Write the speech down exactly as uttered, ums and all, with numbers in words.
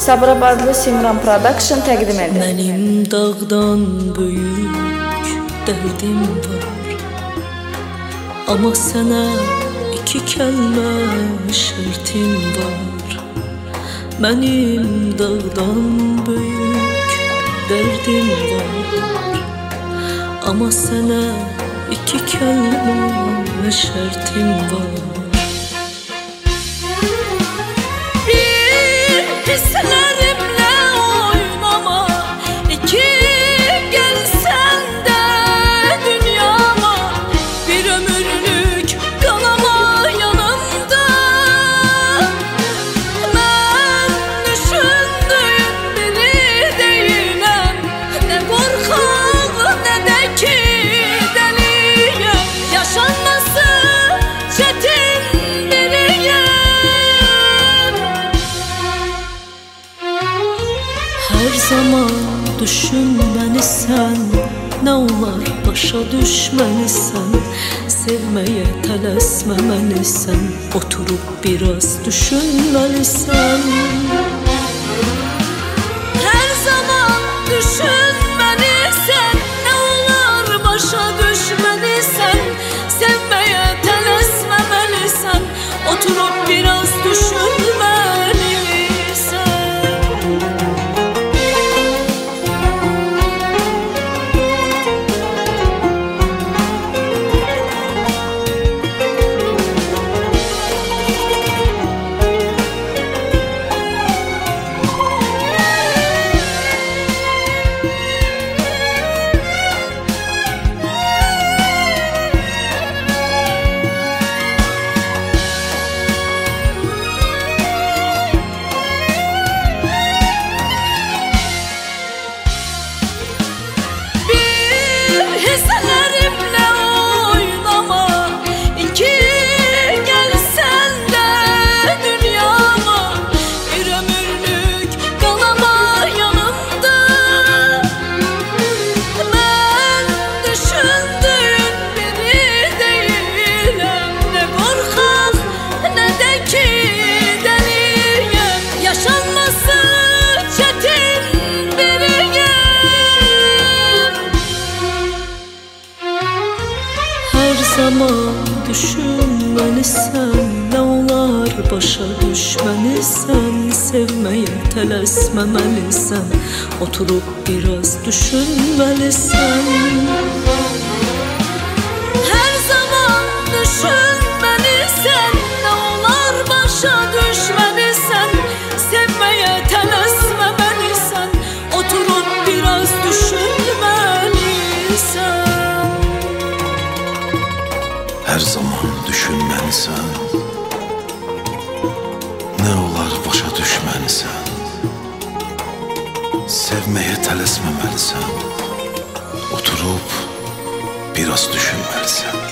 Sabirabadlı Simran Production təqdim edir. Mənim dağdan böyük dərdim var, amma sənə iki kəlmə şərtim var. Mənim dağdan böyük dərdim var, amma sənə iki kəlmə şərtim var. Hislerimle oynama, iki gelsen de dünyama, bir ömürlük kalama yanımda. Ben düşündüğün biri değilim, ne korkak ne de ki deliyim. Yaşanması çetin biriyim. Her zaman düşünməni sən, nə olar başa düşməlisən. Sevməyə tələsməməlisən, oturub biraz düşünməlisən. Her zaman düşünməlisən, nə olar başa düşməlisən. Sevməyə tələsməməlisən, oturub biraz düşünməlisən. Hislerimle oynama, iki gelsen de dünyama, bir ömürlük kalama yanımda. Ben düşündüğün biri değilim, ne korkak ne de ki deliyim. Yaşanması çetin biriyim. Her zaman düşünməlisən, nə olar başa düşməlisən. Sevməyə tələsməməlisən, oturub biraz düşünməlisən. Her zaman düşünməlisən, nə olar başa düşməlisən. Sevməyə tələsməməlisən, oturub biraz düşünməlisən. Her zaman düşünməlisən, nə olar başa düşməlisən. Sevməyə tələsməməlisən, oturub biraz düşünməlisən.